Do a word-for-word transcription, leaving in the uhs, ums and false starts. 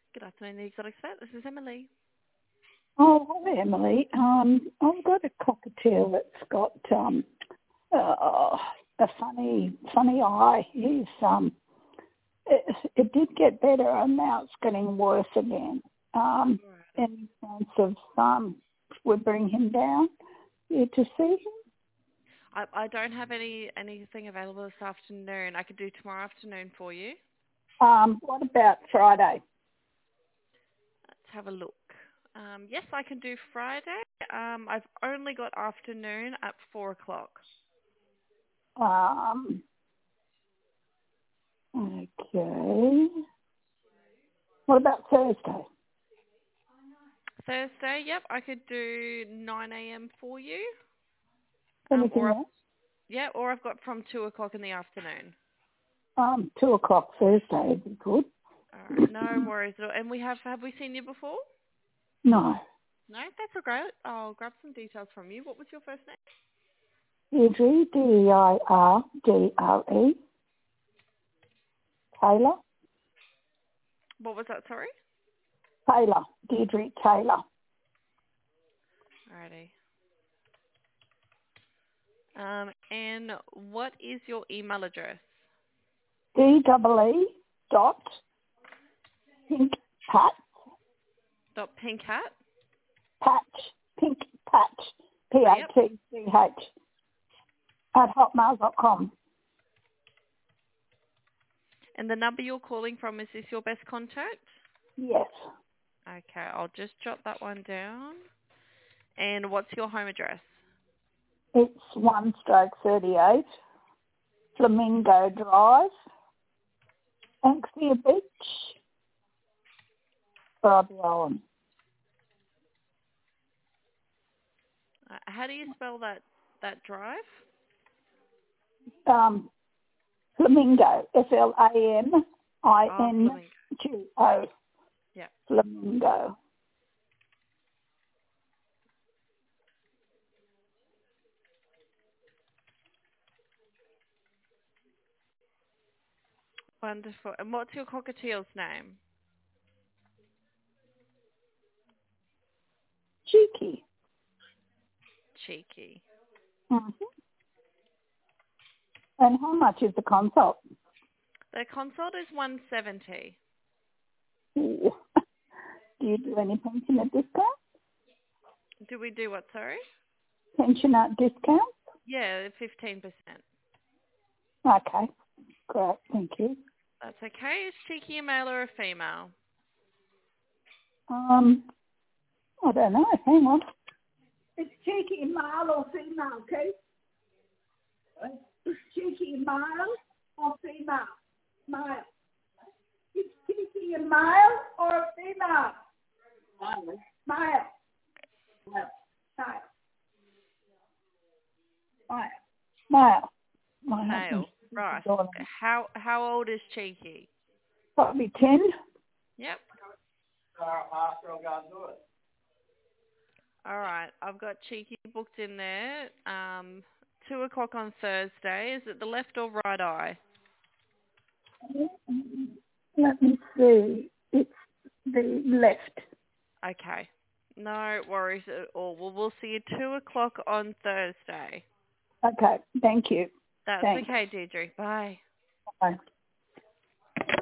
Good afternoon, the Exotic Vet. This is Emily. Oh, hi, Emily. Um, I've got a cockatiel that's got um, uh, a funny, funny eye. He's um, it, it did get better, and now it's getting worse again. Um, Alrighty. in sense of um, we bring him down here to see him. I, I don't have any anything available this afternoon. I could do tomorrow afternoon for you. Um, what about Friday? Let's have a look. Um, yes, I can do Friday. Um, I've only got afternoon at four o'clock. Um, okay. What about Thursday? Thursday, yep, I could do nine a.m. for you. Um, Anything or I've, else? yeah, or I've got from two o'clock in the afternoon. Um, two o'clock Thursday would be good. All right, no worries at all. And we have have we seen you before? No. No, that's all great. I'll grab some details from you. What was your first name? Deirdre, D E I R D R E, Taylor, What was that? Sorry. Taylor, Deirdre Taylor. Alrighty. Um, and what is your email address? D double E dot pink patch, Dot pink hat. patch, pink patch, P Oh, A yep. T C H, at hotmail dot com. And the number you're calling from, is this your best contact? Yes. Okay, I'll just jot that one down. And what's your home address? It's one stroke thirty-eight, Flamingo Drive, Anxia Beach, Bribie Island. Uh, how do you spell that that drive? Um, Flamingo, F L A M I Oh, N Flamingo. G O, Yeah. Flamingo. Wonderful. And what's your cockatiel's name? Cheeky. Cheeky. hmm And how much is the consult? The consult is one seventy. Ooh. Do you do any pensioner discount? Do we do what? Sorry. Pensioner discount? Yeah, fifteen percent. Okay, great, thank you. That's okay. Is Cheeky a male or a female? Um, I don't know, hang on. It's cheeky male or female, Keith? It's cheeky male or female? Male. Is cheeky a male or a female? Male. Male. Male. Male. Male. My husband's Male. Right. daughter. How how old is Cheeky? Probably ten. Yep. All right. I've got Cheeky booked in there. Um, two o'clock on Thursday. Is it the left or right eye? Let me see. It's the left. Okay. No worries at all. Well, we'll see you two o'clock on Thursday. Okay, thank you. That's Thanks. okay, Deirdre. Bye. Bye.